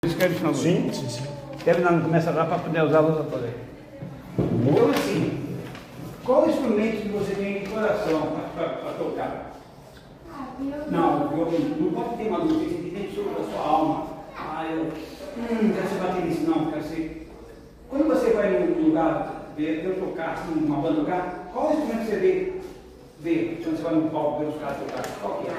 Escreve isso na luz. Sim, sim, sim. Terminar, não começa lá para poder usar a luz a poder. Então, assim, qual instrumento que você tem em coração para tocar? Não pode ter uma luz que dentro da sua alma. Eu quero ser baterista, não, quero ser. Quando você vai num lugar ver eu tocar, assim, uma banda tocar, qual instrumento você vê quando você vai no palco ver os caras tocar? Qual que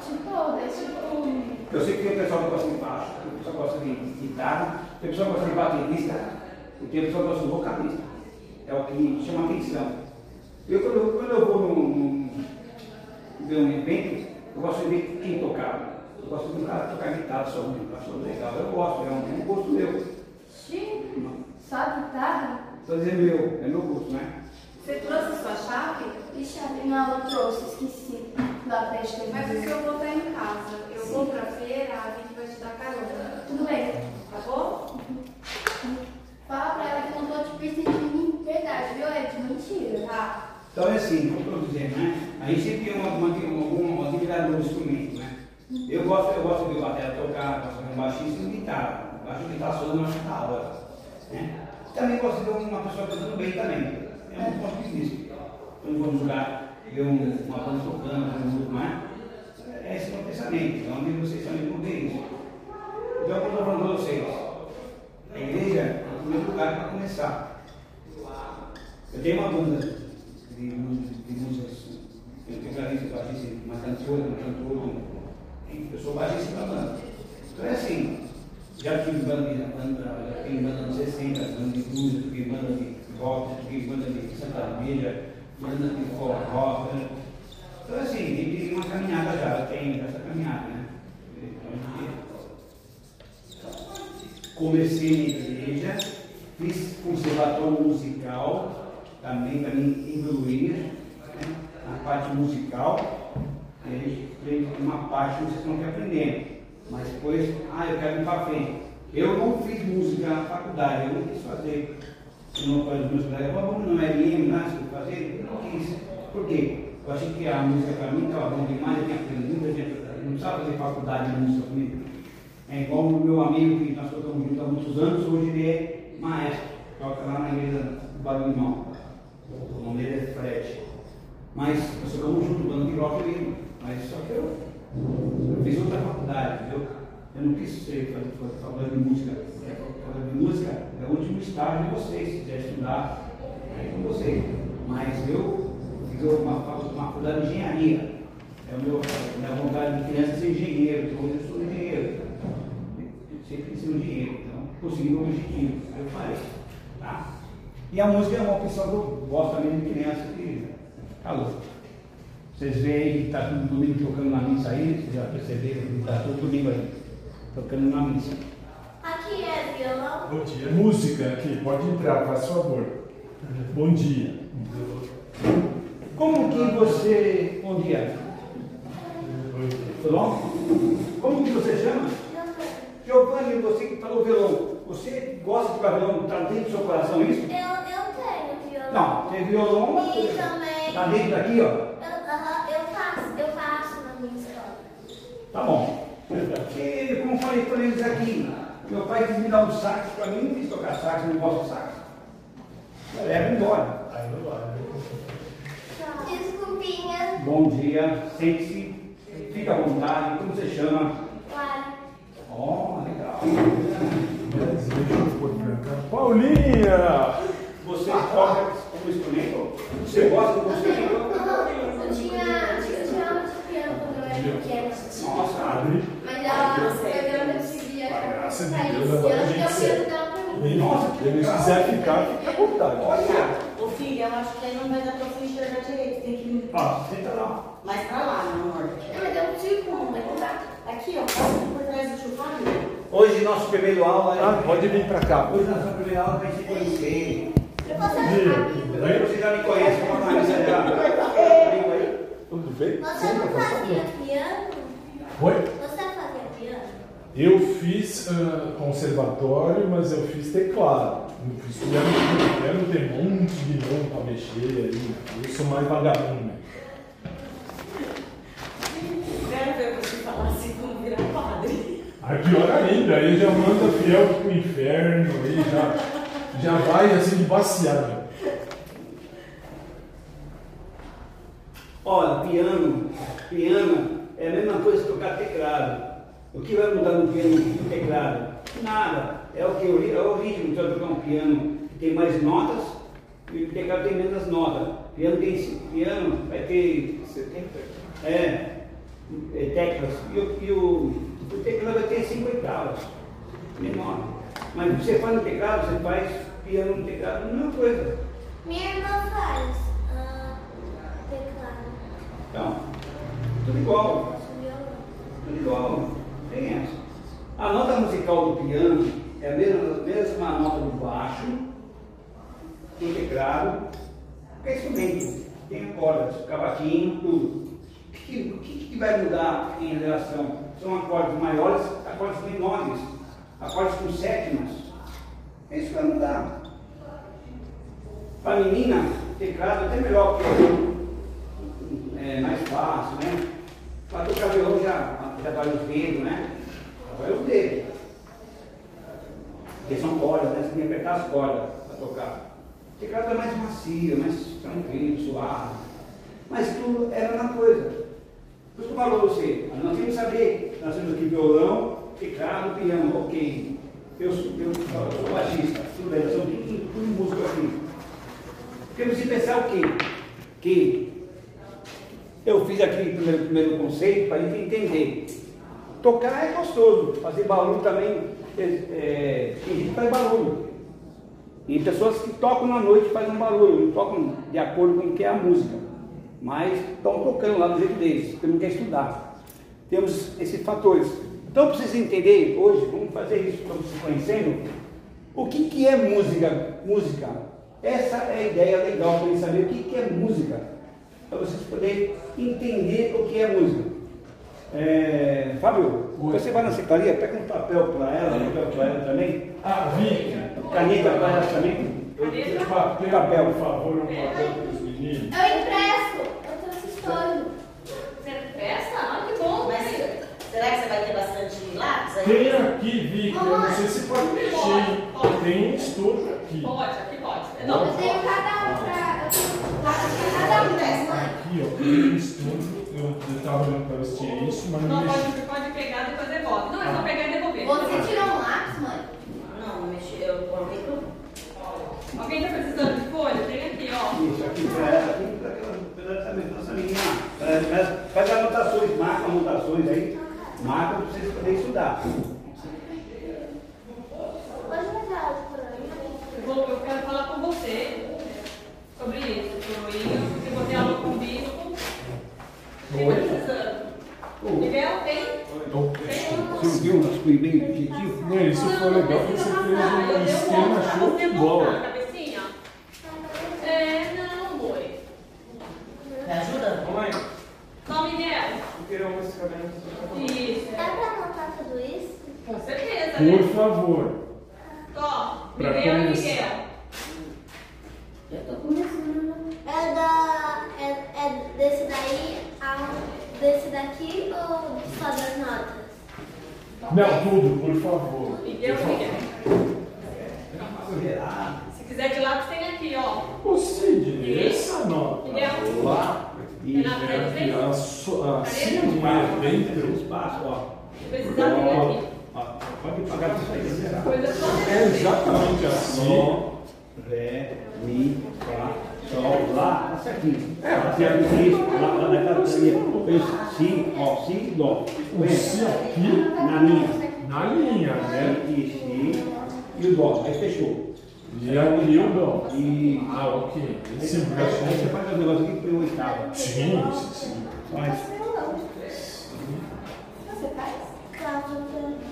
é? Eu sei que tem o pessoal que gosta de baixo, tem o pessoal que gosta de guitarra, tem o pessoal que gosta de baterista, e tem o pessoal que gosta de vocalista. É o que chama atenção. Quando eu vou ver um evento, eu gosto de ver quem tocar. Eu gosto de um cara tocar guitarra só, eu acho legal. Eu gosto, é um gosto meu. Sim, só guitarra? Estou dizendo é meu gosto, né? Você trouxe sua chave? E chave? Não, eu trouxe, esqueci. Lá pra gente. Mas o que eu vou estar em casa? Eu vou pra feira, a Vicky vai te dar carona. Tudo bem. Tá bom? Fala pra ela que eu não tô te perseguindo em verdade, viu, Ed? Mentira. Tá. Então é assim, como eu estou dizendo, né? A gente sempre tem uma atividade no instrumento, né? Eu gosto de ver o batera tocar, gosto de ver um baixista e um guitarra. Eu acho que guitarra solo não acho que tá hora. Né? Também gosto de ver uma pessoa cantando bem também. É um ponto de vista. Quando vamos jogar, ver uma banda tocando, um grupo mais. Esse é o pensamento, é onde vocês também vão ver isso. Então, quando eu estou falando para vocês, a igreja é o primeiro lugar para começar. Eu tenho uma banda de músicas, eu tenho clarista, baixista, uma cantora, eu sou baixista da banda. Então é assim, já tive banda nos 60, banda de blues, tive banda de rock, tive banda de sertaneja, banda de forró. Então assim, tem uma caminhada já, tem essa caminhada, né? Comecei na igreja, fiz conservatório musical, também para me evoluir, né? Na parte musical, a gente aprende uma parte que vocês não querem aprender, mas depois, eu quero ir para frente. Eu não fiz música na faculdade, eu não quis fazer. Não faz meus colegas, vamos no LM lá, se eu fazer, eu não quis. Por quê? Eu achei que a música para mim estava bom demais, eu tinha aprendido, muita gente não precisava fazer faculdade de música comigo. É igual o meu amigo que nós tocamos juntos há muitos anos, hoje ele é maestro, toca lá na igreja do Barulhão. O nome dele é Fred. Mas nós tocamos juntos, banda de rock mesmo. Mas só que eu fiz outra faculdade, entendeu? Eu não quis ser faculdade de música. Faculdade de música é o último estágio de vocês, se quiser estudar, é com vocês. Mas eu fiz uma faculdade de engenharia. Minha vontade de criança é ser engenheiro, então hoje eu sou engenheiro. Eu sempre quis ser um engenheiro, então consegui o meu objetivo. Aí eu falei, tá? E a música é uma opção que eu gosto também de criança que calor. Vocês veem que está todo domingo tocando na missa aí, vocês já perceberam que está todo domingo aí, tocando na missa. Aqui é violão. Bom dia. Música aqui, pode entrar, faz favor. Bom dia. Como que você. Bom dia. Tudo bom? Como que você chama? Giovanni, você que falou violão. Você gosta de tocar violão? Está dentro do seu coração isso? Eu tenho violão. Não, tem violão. E também. Está dentro daqui, ó. Eu faço na minha escola. Tá bom. Porque, como eu falei para eles aqui, meu pai quis me dar um sax para mim, não quis tocar sax, não gosto de sax. Leva embora. Aí não vai. Desculpinha. Bom dia, sente-se, fica à vontade, como você chama? Claro. Legal. Paulinha! Você toca como instrumento? Você gosta do instrumento? Eu tinha aula de piano quando eu era pequena. Nossa, Adri. Mas ela pegando eu queria. Graças a Deus, agora a gente piano dela pra mim. nossa, que Se quiser ficar, fica à vontade. Olha! Ô filha, eu acho que aí não vai dar pra você enxergar direito. Tem que ir Senta lá. mais pra lá, meu amor. Mas deu um círculo, mas não dá. Aqui, ó, passa por trás do chufado. Hoje, nosso primeiro aula. Pode vir pra cá. Hoje, nossa primeira aula para a gente conhecer. Eu posso ajudar. Aí você já me conhece, como a missa já. Tudo bem? Você não fazia piano? Oi? Você fazia piano? Eu fiz conservatório, mas eu fiz teclado. Não fiz piano. Piano tem um monte de mão pra mexer aí. Eu sou mais vagabundo, né? Quero ver você falar assim como virar padre. Aí pior ainda, aí já manda fiel pro inferno, aí já vai assim de baseada. Olha, piano é a mesma coisa que tocar teclado. O que vai mudar no piano e no teclado? Nada. É o que? É o ritmo. Você vai tocar um piano que tem mais notas e o teclado tem menos notas. Piano vai ter 70 teclas e o teclado vai ter 5 oitavas. Menor. Mas você faz no teclado, você faz piano no teclado, não é uma coisa. Minha irmã faz teclado. Então, tudo igual. Faço violão. Tudo igual. Tem essa. A nota musical do piano é a mesma nota do baixo, do teclado, é instrumento, tem cordas, cavaquinho, tudo. O que vai mudar em relação? São acordes maiores, acordes menores, acordes com sétimas. É isso que vai mudar. Para a menina, teclado é até melhor, porque é mais fácil, né? Para tocar violão já vai os dedos, né? Já vai os dedos. Porque são cordas, né? Você tem que apertar as cordas para tocar. O teclado é mais macio, mais tranquilo, suave. Mas tudo era uma coisa. Por isso que eu falo para você, nós temos que saber, nós temos aqui violão, teclado, piano, ok. Eu sou baixista, tudo bem, nós somos tudo músico aqui. Porque você pensar o quê? Que eu fiz aqui o primeiro conceito para a gente entender. Tocar é gostoso, fazer barulho também, tem gente que faz barulho. E pessoas que tocam na noite fazem barulho, não tocam de acordo com o que é a música. Mas estão tocando lá do jeito deles, porque não quer estudar. Temos esses fatores. Então precisa entender hoje, vamos fazer isso, estamos se conhecendo, o que é música? Música. Essa é a ideia legal para eles saberem o que é música. Para vocês poderem entender o que é música. Fábio, você vai na secretaria, pega um papel para ela também. Ah, Vicky. Caneta para ela também. Papel, por favor, um papel para os meninos. Eu empresto, eu trouxe história. Você empresta? Ah, que bom. Mas será que você vai ter bastante lápis aí? Tem aqui, Vicky, eu não sei se pode mexer. Tem um estojo aqui. Aqui pode. Eu tenho cada um para cada um dessa, mãe. Aqui, ó, tem um estojo. Eu estava olhando para ver se tinha isso, mas não Não, mexi. pode pegar e depois devolve. Não, é só pegar e devolver. Você tirou um lápis, mãe? Não mexi, eu coloquei tudo. Alguém está precisando de folha? Tem aqui, ó. Isso aqui para ela, aqui para essa menina. Faz anotações, marca anotações aí. Marca para vocês poderem estudar. Pode pegar áudio por aí. Eu quero falar com você sobre isso, porque você alô com o bispo. Quem está precisando? Miguel, tem? Você não viu o nosso primeiro objetivo? Não, isso foi legal porque você fez um esquema show de bola. Cabecinha? Não, amor. Me ajuda? Mãe, Só Miguel. eu queria uma esse cabelo. Isso. Dá para anotar tudo isso? Com certeza, né? Por favor. Tó, Pra Miguel e começar. Miguel. Eu tô começando. É desse daí, desse daqui ou só das notas? Não, tudo, por favor. Miguel e Miguel. Se quiser de lápis, tem aqui, ó. Ô Sidney, essa nota Miguel. lá, Tem na frente, tem? assim é dentro. Espaço, ó. Se precisar, tem aqui. Pode pagar isso aí, né? Coisa só É exatamente assim. Sol, Ré, Mi, Fá, Sol, lá, tá certinho. Porque Isso, lá na carteirinha. Si, ó, Si, Dó. o Si aqui Na linha. na linha, né? E Si e o Dó. Aí fechou. E aqui o Dó. E Ah, ok. aí Esse você braço. faz o negócio aqui que foi oitava. Sim, sim. Faz. Você faz? Claro.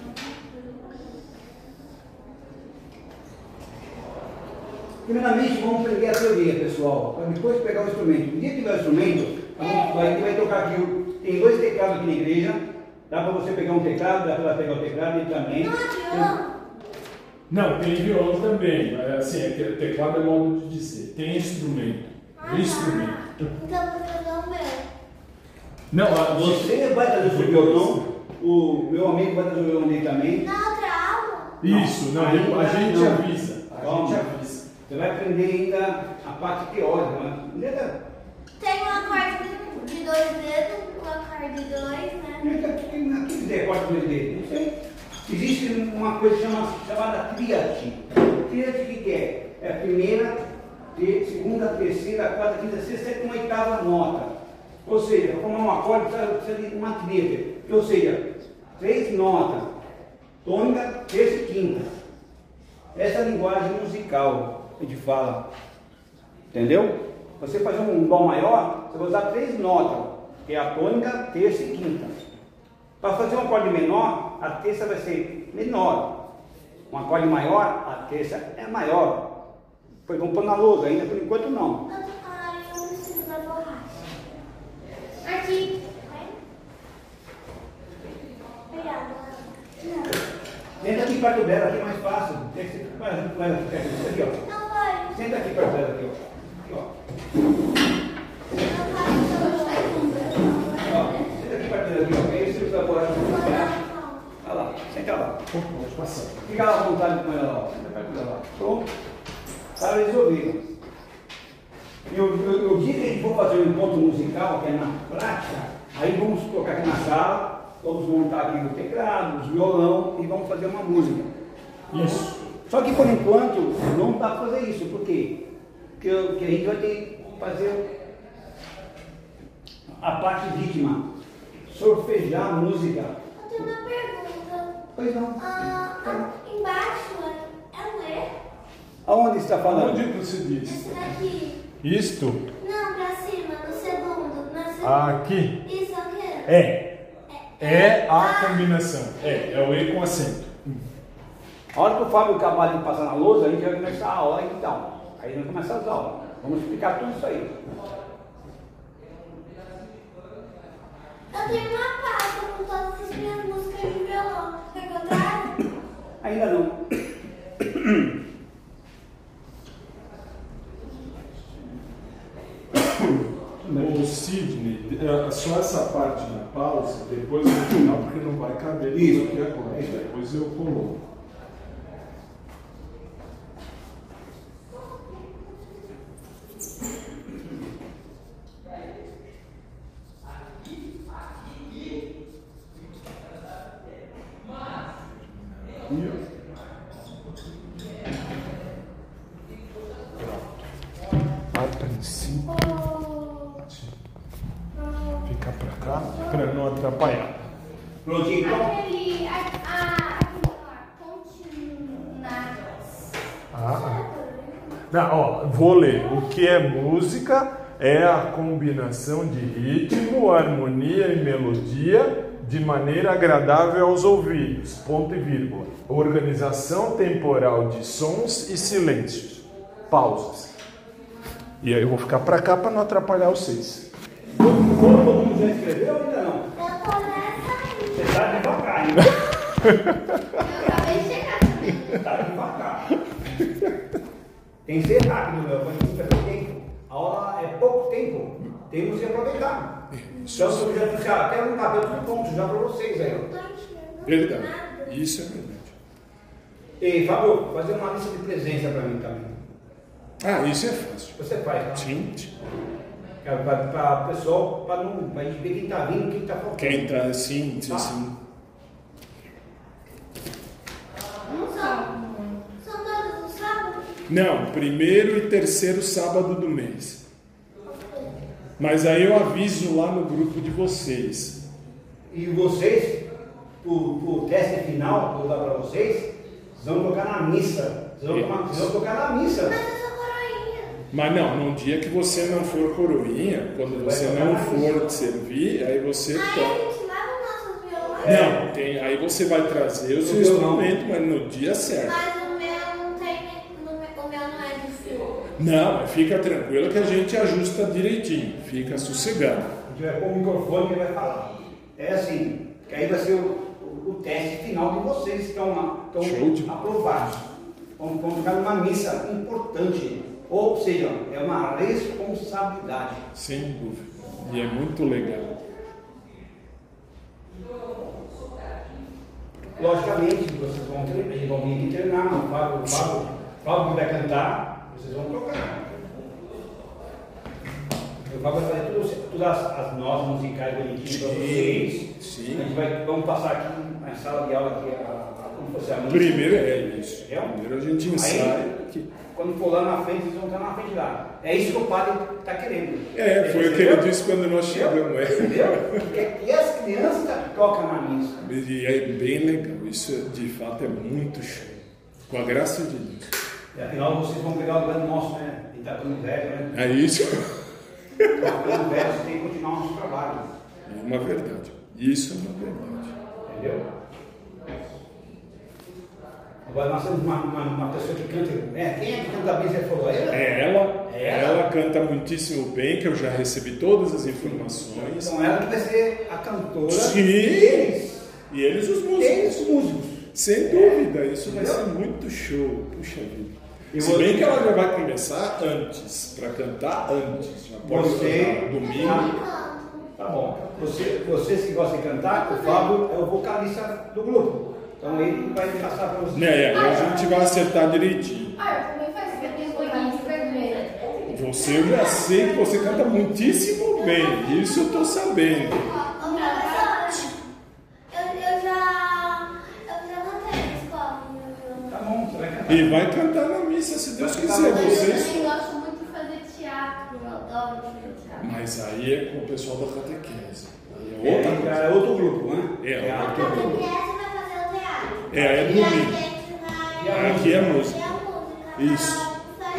Primeiramente, vamos aprender a teoria, pessoal, para depois pegar o instrumento. No dia que tiver o instrumento, a gente vai tocar aqui. Tem 2 teclados aqui na igreja. Dá para você pegar um teclado, dá para pegar o teclado e também. Não, tem violão também. Assim, teclado é modo de dizer. Tem instrumento. Instrumento. Então você usou o meu. Não, Você vai fazer o seu violão o meu amigo vai resolver um dia também. Na outra aula? Isso, não, a gente avisa. A gente avisa. Você vai aprender ainda a parte teórica, né? Tem um acorde de 2 dedos, um acorde de 2, né? Aqui é acorde de 2 dedos, não sei. Existe uma coisa chamada tríade. Tríade o que é? É a primeira, segunda, terceira, quarta, quinta, sexta, sétima, oitava nota. Ou seja, para formar um acorde precisa de uma tríade. Ou seja, 3 notas, tônica, terça e quinta. Essa é a linguagem musical que a gente fala. Entendeu? Você fazer um dó maior, você vai usar 3 notas, que é a tônica, terça e quinta. Para fazer um acorde menor, a terça vai ser menor. Um acorde maior, a terça é maior. Pois vamos pôr na lousa, ainda por enquanto não. Eu preciso da borracha. Aqui. Obrigada. Senta aqui perto dela, aqui é mais fácil. Tem que ser mais perto aqui, ó. Não vai. Senta aqui perto dela, aqui, ó. Aqui, Não vai, eu vou sair com ó. Senta aqui perto dela, aqui, ó. Aí você usa a borracha. Olha lá, senta lá. Vamos passar. Fica lá à vontade com ela, ó. Senta perto dela, ó. Pronto. Está resolvido. E o dia que a gente for fazer um encontro musical, que é na prática, aí vamos colocar aqui na sala, vamos montar aqui o teclado, o violão e vamos fazer uma música. Isso. Só que por enquanto não dá para fazer isso, por quê? Porque a gente vai ter que fazer a parte ritma, solfejar a música. Eu tenho uma pergunta. Pois não. Embaixo é ler? Aonde está falando? Onde você disse? Esse daqui. Isto? Não, pra cima, no segundo. Na segunda. Aqui. Isso é o quê? É a combinação. É o E com acento. A hora que o Fábio acabar de passar na lousa, a gente vai começar a aula então. Aí vamos começar as aulas. Vamos explicar tudo isso aí. Eu tenho uma pasta com todas as minhas músicas de violão. Quer que eu traga? Ainda não. O Sidney, só essa parte na pausa, depois no final, porque não vai caber Isso. tudo aqui agora. Depois eu coloco. A princípio, fica pra cá, pra não atrapalhar. Prontinho, então. Aquele lá, continuadas. Não, ó, vou ler. O que é música é a combinação de ritmo, harmonia e melodia de maneira agradável aos ouvidos. Ponto e vírgula. Organização temporal de sons e silêncios. Pausas. E aí eu vou ficar pra cá pra não atrapalhar vocês. Todo mundo já escreveu ou ainda não? Eu tô nessa aí. Você está devagar, hein? Eu acabei de chegar também. Está devagar. Tem que ser rápido, meu. Quando a gente perde tempo. A aula é pouco tempo. Temos que aproveitar. Então, se eu já até um cabelo tudo pronto já para vocês aí. Não tô enxergando Verdade. nada. Isso é verdade. E, Fábio, fazer uma lista de presença para mim também. Ah, isso é fácil. Você faz, tá? Sim. Para o pessoal, para a gente ver quem está vindo, quem está faltando. Quem tá sim. São todos os sábados? Não, primeiro e terceiro sábado do mês. Mas aí eu aviso lá no grupo de vocês. E vocês, o teste final, vou dar para vocês, vão tocar na missa. Vocês vão tocar na missa. Mas eu sou coroinha. Mas não, num dia que você não for coroinha, quando você não for servir, aí você Aí a toca. gente leva os nossos violões. Não, aí você vai trazer o seu O violão. instrumento, mas no dia certo. Mas o meu não tem. O meu não é de fio. Não, mas fica tranquilo que a gente ajusta direitinho, fica sossegado. A gente vai pôr o microfone que vai falar. É assim, que aí vai ser o teste final de vocês que estão Show de- aprovados. Vão tocar numa missa importante. Ou seja, é uma responsabilidade. Sem dúvida. E é muito legal. logicamente, vocês vão vir aqui treinar, o Fábio que vai cantar, vocês vão tocar. O Fábio vai fazer todas as notas musicais bonitinhas para vocês. Sim. A gente vamos passar aqui na sala de aula, aqui, como fosse a música. Primeiro é isso. É? Primeiro a gente ensaia aqui. Quando for lá na frente, vocês vão estar na frente lá. É isso que o padre está querendo. Foi o que ele disse quando nós chegamos. Entendeu? E as crianças tocam na missa. E é bem legal. Isso, de fato, é muito show. Com a graça de Deus. E afinal, vocês vão pegar o lugar nosso, né? E está ficando velho, né? É isso. Está ficando velho, você tem que continuar o nosso trabalho. É uma verdade. Isso é uma verdade. Entendeu? Agora nós temos uma pessoa que canta. Quem é que canta bem? Você falou? Ela canta muitíssimo bem, que eu já recebi todas as informações. Então ela que vai ser a cantora. Sim. E eles os músicos. Eles os músicos. Sem dúvida, isso vai ser muito show. Puxa vida. Se bem que ela já vai começar antes, para cantar antes. Já pode cantar domingo. Tá bom. Vocês que gostam de cantar, o Fábio é o vocalista do grupo. Então ele vai passar para vocês. A gente vai acertar direitinho. Eu também faço, porque eu tenho coisinha de vermelho. Você, eu já sei que você canta muitíssimo bem. Isso eu estou sabendo. Eu já cantei na escola. Tá bom, você vai cantar. E vai cantar na missa, se Deus quiser. Vocês... Eu gosto muito de fazer teatro, eu adoro fazer teatro. Mas aí é com o pessoal da catequese. Aí é outra coisa. É outro grupo, né? É outro A grupo. catequese vai fazer o teatro. É domingo. Aqui é música. Isso.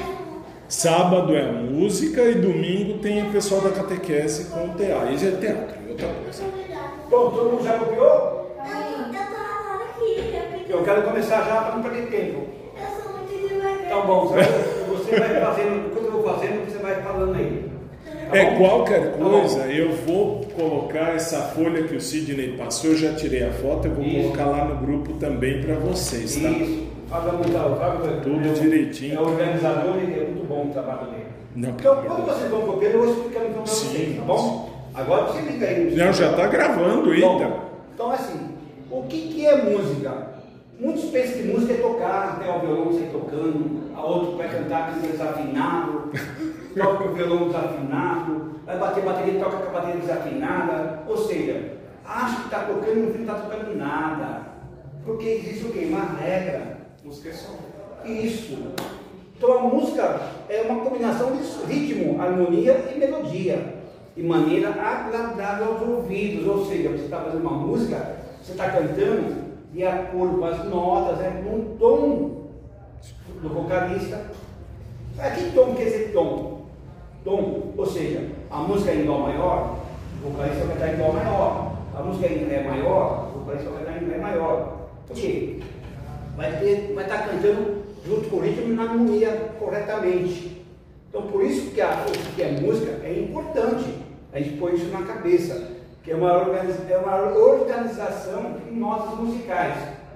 Sábado é a música e domingo tem o pessoal da catequese com o teatro. Aí já é teatro, é outra coisa. Bom, todo mundo já copiou? Eu tô falando aqui. Eu quero começar já para não perder tempo. Eu sou muito devagar. Tá bom, você vai fazendo, enquanto eu vou fazendo, você vai falando aí. Tá bom? Qualquer coisa, eu vou colocar essa folha que o Sidney passou, eu já tirei a foto, eu vou colocar lá no grupo também para vocês, tá? Isso. Fábio, Tudo direitinho. É organizador e é muito bom o trabalho dele. Não, Então, quando vocês vão copiando, eu vou explicando então para vocês, tá bom? Agora você liga aí. Não, já está gravando ainda. Então, assim, o que é música? Muitos pensam que música é tocar, até o violão sai tocando, a outro vai cantar com desafinado, toca com o violão desafinado, vai bater bateria, toca com a bateria desafinada, ou seja, acha que está tocando e no fim não está tocando nada, porque existe o quê? Uma regra. Música é som. Isso. Então a música é uma combinação de ritmo, harmonia e melodia, de maneira agradável aos ouvidos, ou seja, você está fazendo uma música, você está cantando de acordo com as notas, num tom do vocalista. Que tom quer dizer tom? Tom, ou seja, a música é em dó maior, o vocalista vai estar em dó maior. A música é em ré maior, o vocalista vai estar em ré maior. Por quê? Vai estar cantando junto com o ritmo e na harmonia corretamente. Então, por isso que a música é importante. A gente põe isso na cabeça, que é uma organização de notas musicais.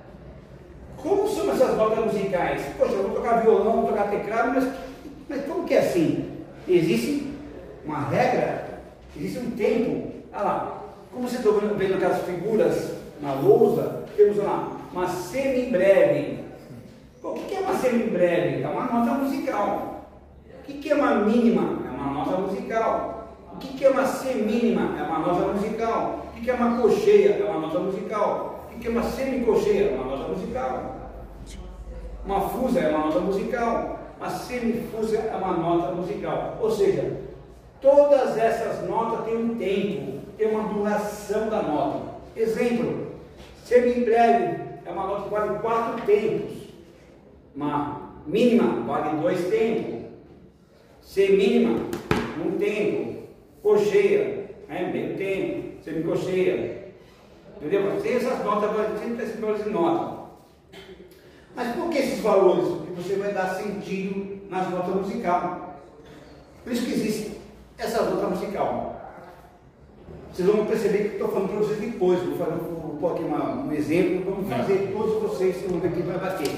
Como são essas notas musicais? Poxa, eu vou tocar violão, vou tocar teclado, mas como que é assim? Existe uma regra, existe um tempo. Olha lá, como vocês estão vendo aquelas figuras na lousa, temos lá uma semibreve. O que é uma semibreve? É uma nota musical. O que é uma mínima? É uma nota musical. O que é uma semínima? É uma nota musical. O que é uma cocheia? É uma nota musical. O que é uma semicocheia? É uma nota musical. Uma fusa é uma nota musical. Uma semifusa é uma nota musical. Ou seja, todas essas notas têm um tempo, tem uma duração da nota. Exemplo, semibreve é uma nota que vale 4 tempos. Uma mínima vale 2 tempos. Semínima, 1 tempo. Cocheia, meio tempo. Semicocheia. Entendeu? Tem essas notas, sempre esses valores de nota. Mas por que esses valores? Porque você vai dar sentido nas notas musicais. Por isso que existe essa nota musical. Vocês vão perceber que estou falando para vocês depois. Vou pôr aqui um exemplo. Vamos fazer todos vocês, vamos ver quem vai bater.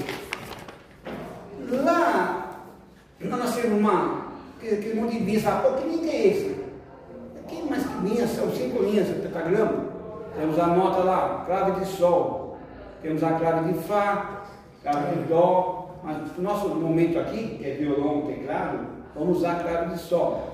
Lá, nós temos aquele monte de linhas. Pô, que linha é esse? Que mais que linhas? São 5 linhas do pentagrama. Temos a nota lá, clave de sol. temos a clave de Fá, clave de Dó, mas no nosso momento aqui, que é violão, teclado, vamos usar a clave de Sol.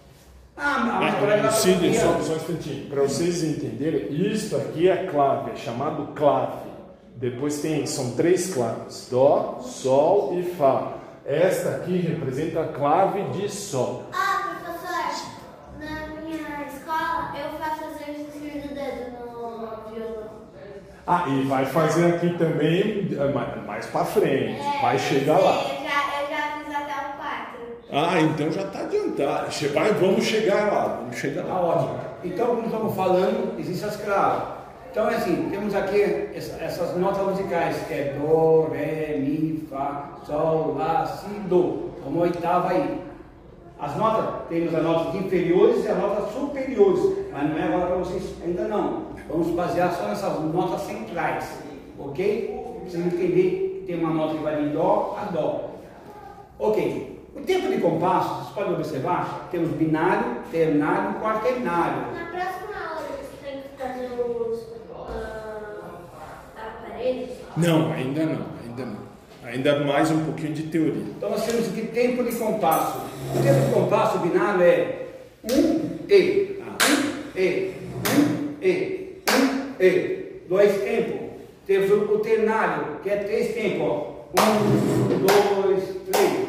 Sidney, só um instantinho. Para vocês entenderem, isso aqui é clave, é chamado clave. Depois são 3 claves: Dó, Sol e Fá. Esta aqui representa a clave de Sol. Professor, na minha escola eu faço exercício do dedo no violão. E vai fazer aqui também mais para frente, vai chegar lá. Eu já fiz até o 4. Então já está adiantado. Vamos chegar lá. Tá ótimo. Então, como estamos falando, existem as claves. Então é assim, temos aqui essas notas musicais, que é Dó, Ré, Mi, Fá, Sol, Lá, Si, Dó. Uma oitava aí. As notas, temos as notas inferiores e as notas superiores, mas não é agora para vocês ainda não. Vamos basear só nessas notas centrais, ok? Precisa entender que tem uma nota que vai de Dó a Dó. Ok. O tempo de compasso, vocês podem observar, temos binário, ternário e quaternário. Na próxima aula você tem que fazer os aparelhos? Não, ainda não. Ainda mais um pouquinho de teoria. Então nós temos aqui tempo de compasso. O tempo de compasso binário é 1 E, 1 E, 1 E, 1 E. 2 tempos. Temos o ternário, que é 3 tempos. 1, 2, 3.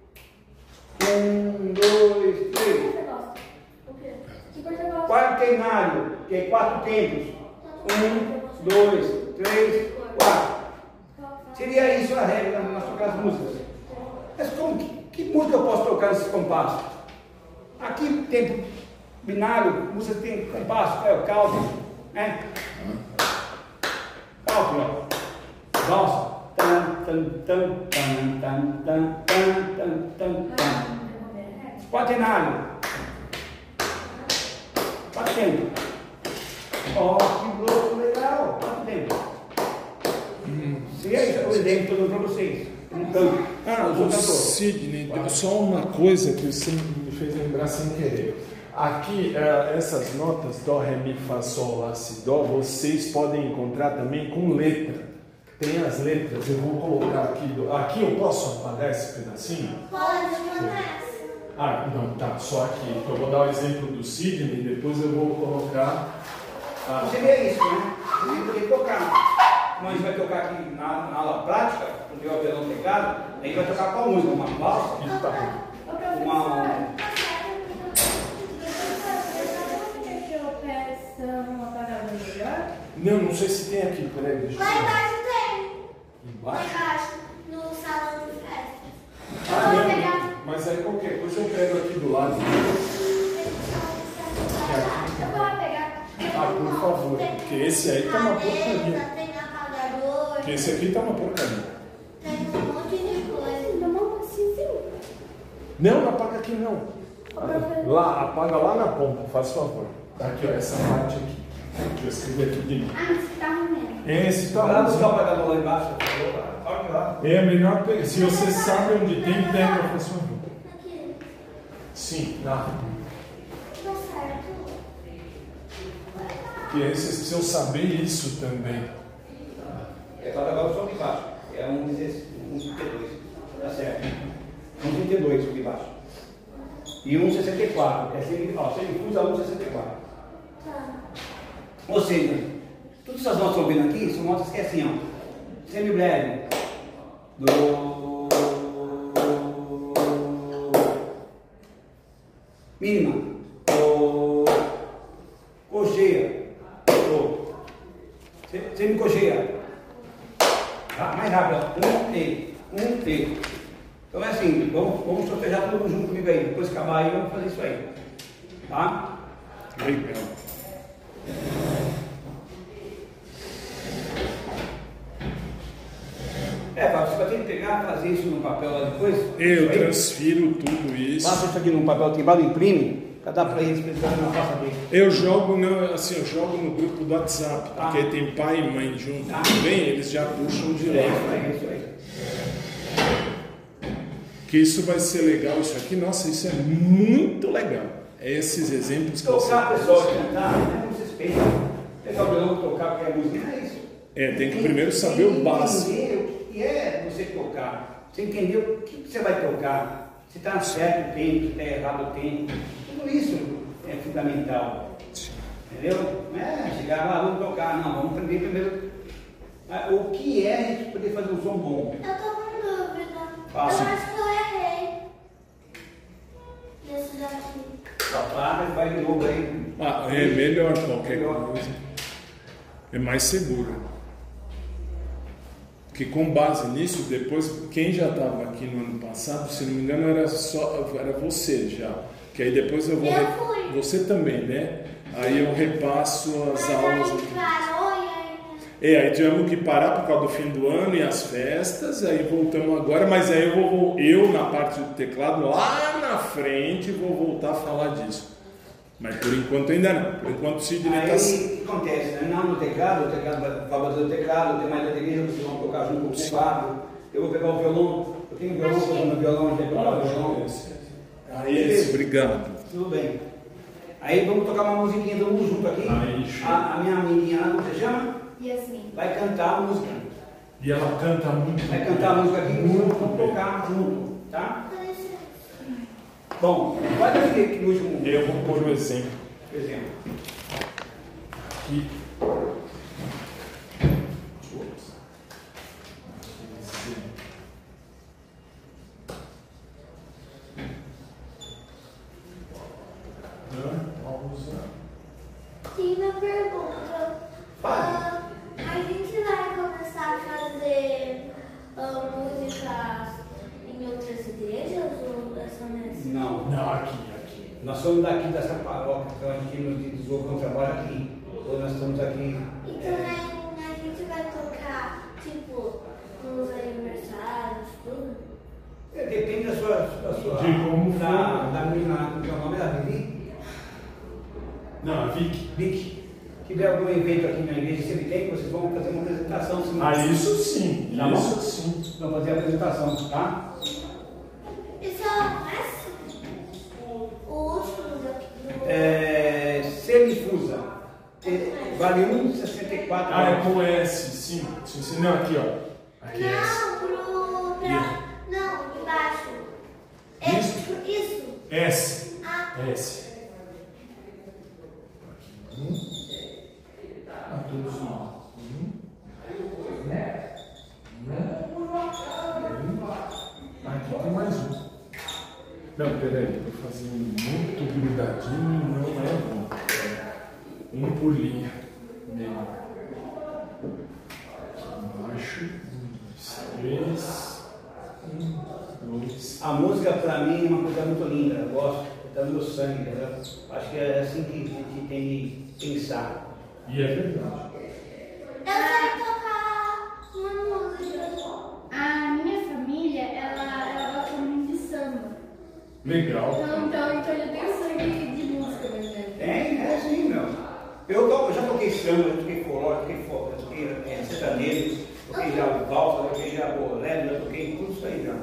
1, 2, 3. Quaternário, que é 4 tempos. 1, 2, 3, 4. Seria isso a regra nas tocar as músicas. Mas que música eu posso tocar nesse compasso? Aqui tempo binário, música tem compasso, é o cálculo, né? Cálculo, valsa. Quaternário. 4 tempos. Que louco, legal. 4 tempos. Esse é o exemplo que eu dou para vocês. Sidney, só uma coisa que você me fez lembrar sem querer. Aqui, essas notas, Dó, Ré, Mi, Fá, Sol, Lá, Si, Dó, vocês podem encontrar também com letra. Tem as letras, eu vou colocar aqui. Aqui eu posso apagar esse pedacinho? Pode, mas não, tá, só aqui. Eu vou dar o exemplo do Sidney, depois eu vou colocar. Seria isso, né? A gente poderia tocar. Como a gente vai tocar aqui na aula prática, porque o violão teclado, a gente vai tocar qual música? Uma valsa? Não sei se tem aqui, peraí, deixa eu ver. Lá embaixo tem. Lá embaixo, no salão de festas. Mas aí qualquer coisa eu pego aqui do lado. Eu vou pegar. Por favor, porque esse aí tá uma porcaria. Tem apagador. Porque esse aqui tá uma porcaria. Tem um monte de coisa. Não, assim sim. Não apaga aqui não. Lá, apaga lá na ponta, faz favor. Tá aqui, ó, essa parte aqui. Deixa eu escrever aqui de Esse tá ruim. Esse tá Vai ruim. buscar o apagador lá embaixo. Olha lá. É melhor pegar. Se você sabe onde tem, pega, faz favor. Aqui. Sim, lá. Tá certo. Porque aí vocês precisam saber isso também. Agora só de baixo. É um 32. Tá certo. 1,32 aqui embaixo. E 1,64. É semifuso a 1,64. Ou seja, todas essas notas que eu estou vendo aqui são notas que é assim, ó. Semi-breve. Do. Mínima. Do. Cocheia. Do. Semicocheia. Mais rápido. Um T. Então é assim, vamos sortejar todo mundo junto comigo aí. Depois que acabar aí, vamos fazer isso aí. Tá? Legal. Você vai ter que pegar, fazer isso no papel lá depois. Eu transfiro tudo isso. Passa isso aqui num papel timbrado, imprime, para dar para eles, para eles não façam bem. Eu jogo no grupo do WhatsApp, porque tem pai e mãe junto também, eles já puxam de lá. É isso aí. Que isso vai ser legal, isso aqui, nossa, isso é muito legal. É esses exemplos que Tocar, pessoal, cantar, não é como vocês pensam. Pegar o violão, tocar qualquer música, não é isso. Tem que primeiro saber o básico. Entender o que é você tocar. Você entender o que você vai tocar. Se está certo o tempo, se está errado o tempo. Tudo isso é fundamental. Entendeu? Não é chegar lá, vamos tocar. Não, vamos aprender primeiro o que é a gente poder fazer um som bom. Eu tô com dúvida. Fácil. Eu acho que eu errei. Nesse daqui. Mas vai de novo aí. É melhor qualquer coisa. É mais seguro. Porque com base nisso, depois, quem já estava aqui no ano passado, se não me engano, era você já. Que aí depois eu vou. Eu fui. Você também, né? Aí eu repasso as aulas. Aí parou e aí... Aí tivemos que parar por causa do fim do ano e as festas, aí voltamos agora, mas aí eu na parte do teclado, lá na frente, vou voltar a falar disso. Mas por enquanto ainda não. Por enquanto o Sidney está... Aí o que acontece, né? Não, no teclado vai fazer o teclado, tem mais bateria, vocês vão tocar junto com o quadro. Eu vou pegar o violão, eu tenho violão, estou usando violão, a gente vai tocar o violão. Aí, obrigado. Tudo bem. Aí vamos tocar uma musiquinha, todo mundo junto aqui. A minha menininha, como você chama? Yasmin. Vai cantar a música. E ela canta muito. Vai cantar a música aqui, vamos tocar junto, tá? Bom, vai dar aqui no último. Eu vou pôr um exemplo. Aqui. Tem uma pergunta. A gente vai começar a fazer músicas em outras igrejas ou é só nessa? Não. Não, aqui. Nós somos daqui dessa paróquia, então a gente nos deslocou, trabalho aqui. Ou nós estamos aqui. Então a gente vai tocar, tipo, nos aniversários, tudo? Depende da sua De como da menina, o nome é da Vivi? Não, a Vicky. Vicky. Se tiver algum evento aqui na igreja, sempre tem, vocês vão fazer uma apresentação. Isso sim. Tá bom? Isso sim. Vamos fazer a apresentação, tá? Isso é o último daqui. Semifusa. Vale 1,64. É com S, sim. Não, aqui, ó. Aqui é S. Não, embaixo. Isso. S. Ah. S. Todos nós. Aqui tem mais um. Não, peraí, tô fazendo muito grudadinho, não é bom. Um por linha. Melhor. Aqui embaixo. 1, 2, 3. 1, 2. A música pra mim é uma coisa muito linda, eu gosto, tá no meu sangue, entendeu? Acho que é assim que a gente tem que pensar. E é verdade. Eu quero tocar uma música. A minha família, ela gosta muito de samba. Legal. Então eu tenho sangue de música, por exemplo. É assim, meu. Eu já toquei samba, já toquei forró, já toquei sertanejo, toquei já valsa, toquei já bolero, já toquei tudo isso aí já.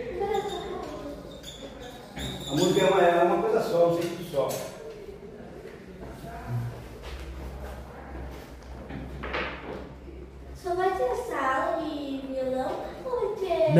A música é uma coisa só, um jeito só. Só vai ter sala de violão ou vai ter...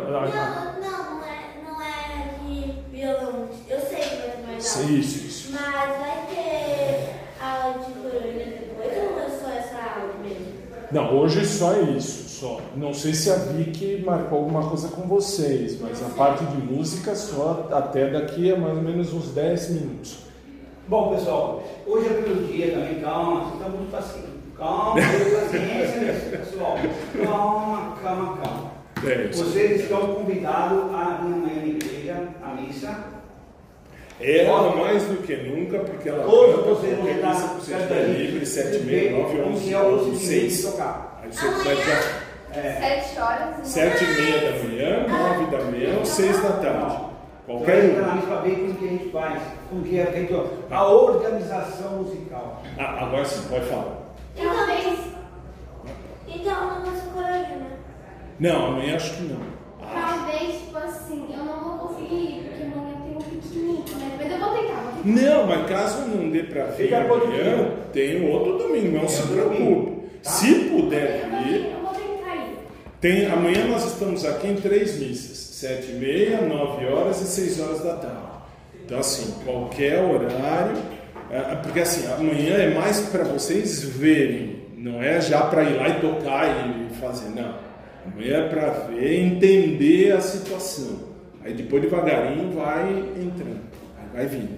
Não é de violão. Eu sei que vai ter mais aula. Isso. Mas vai ter aula de coreografia depois ou é só essa aula mesmo? Não, hoje só isso, só. Não sei se a Vicky marcou alguma coisa com vocês, mas a parte de música só até daqui a mais ou menos uns 10 minutos. Bom, pessoal, hoje é o primeiro dia também, calma, vocês estão muito pacientes. Calma, paciência, pessoal. Calma. Vocês estão convidados a ir amanhã na igreja, à missa. Ela mais do que nunca, porque ela todos canta, vocês vão porque estar você estiver livre, 7h30, 9, 11, 6. tocar. Aí você vai já 7 horas. 7h30 da manhã, 9 da manhã ou 6 da tarde. Qualquer Qualquer um. Para ver como que a gente faz, como que é feito a organização musical. Agora sim, pode falar. Então não vai ser coreografia, né? Não, amanhã acho que não. Talvez, tipo assim, eu não vou conseguir ir, porque amanhã tem um piquenique, né? Mas eu vou tentar. Não, mas caso não dê pra vir Fica amanhã, tem o outro domingo, não se preocupe. Tá? Se puder vir, Eu vou tentar ir. amanhã nós estamos aqui em 3 missas, 7h30, 9 horas e 6 horas da tarde. Então assim, qualquer horário, porque assim, amanhã é mais para vocês verem, não é já para ir lá e tocar e fazer, não. Amanhã é para ver, entender a situação. Aí depois devagarinho vai entrando, aí vai vindo.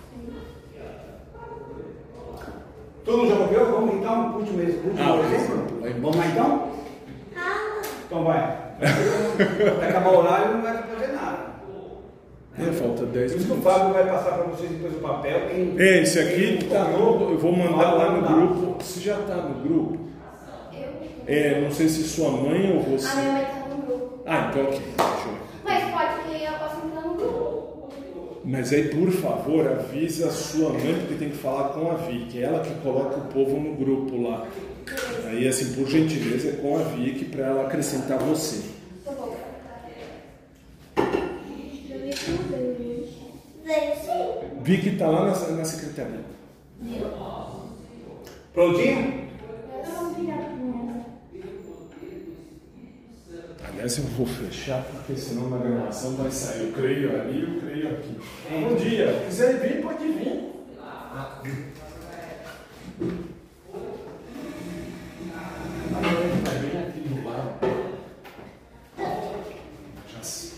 Todo mundo já ouviu? Vamos então, último exemplo. Vamos lá então? Então vai. Vai acabar o horário e não vai fazer nada. Falta 10 Por isso que o minutos. Fábio vai passar para vocês depois o papel. Esse aqui tá novo, eu vou mandar lá no grupo. Você já está no grupo? Não sei se sua mãe ou você. A minha mãe tá no grupo. Então ok, deixa eu ver. Mas pode que eu possa entrar no grupo. Mas aí, por favor, avisa a sua mãe, porque tem que falar com a Vicky. É ela que coloca o povo no grupo lá. Aí, assim, por gentileza, é com a Vicky para ela acrescentar você. Tá bom. Veio sim. Vicky tá lá na secretaria. Prontinho? Aliás, eu vou fechar, porque senão na gravação vai sair. Eu creio ali, eu creio aqui. Bom dia. Se quiser vir, pode vir. Vai bem aqui do lado. Já sei.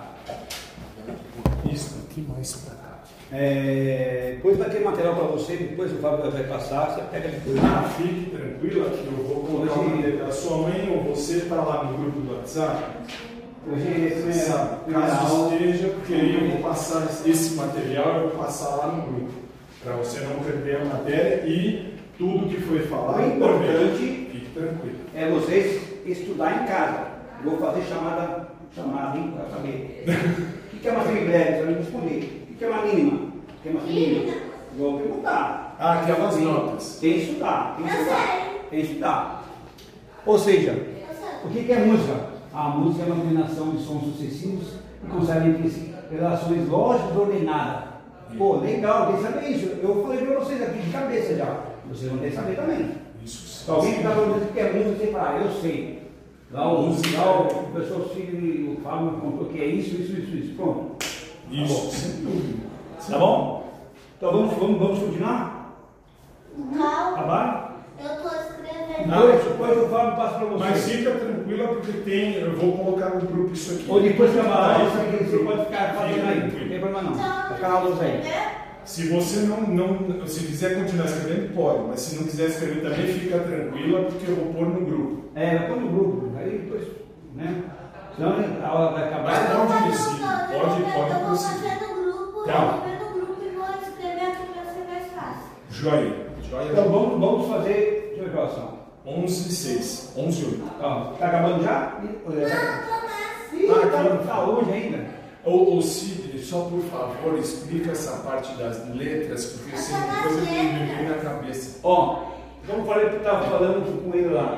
Isso aqui mais pra cá. Depois vai ter material para você, depois o Fábio vai passar, você pega depois. Fique tranquila que eu vou colocar o nome da sua mãe ou você está lá no grupo do WhatsApp. Hoje esse Caso esteja, porque eu vou passar esse material, eu vou passar lá no grupo, para você não perder a matéria e tudo que foi falado. O importante fique tranquilo. é vocês estudar em casa. Vou fazer chamada, hein, para saber. O que é uma semibreve? Você vai me responder. O que é uma mínima? O que é uma semínima? Vou perguntar. Aquelas notas. Tem que estudar, tem que estudar. Ou seja, o que é música? A música é uma combinação de sons sucessivos que concebem entre si relações lógicas ordenadas. Pô, legal, tem que saber isso. Eu falei para vocês aqui de cabeça já. Vocês vão ter que saber também. Isso. Se alguém que está falando o que é música, você fala, eu sei. Lá o professor Ciro, o Fábio me contou que é isso. Pronto. Isso, sem dúvida. Tá bom? Então vamos continuar? Calma. Acabar? Eu tô escrevendo. Depois o Fábio passa para você. Mas fica tranquila porque eu vou colocar no grupo isso aqui. Ou depois que acabar, você pode ficar fazendo aí. Não tem problema não. Vai ficar na luz aí. Se você se quiser continuar escrevendo, pode, mas se não quiser escrever também, fica tranquila porque eu vou pôr no grupo. Vai pôr no grupo. Aí depois, né? Senão a aula vai acabar. Mas pode prosseguir, Eu pode vou prosseguir. fazer no grupo, Tá. eu vou ver no grupo e vou escrever aqui para ser mais fácil. Joia. Então vamos fazer. Deixa eu ver qual são. 11:06, 11:08. Tá acabando já? Não, tô mais. Tá longe ainda. Ô Cid, só por favor, explica essa parte das letras, porque senão depois eu me vem na cabeça. Ó, como falei que estava falando com ele lá.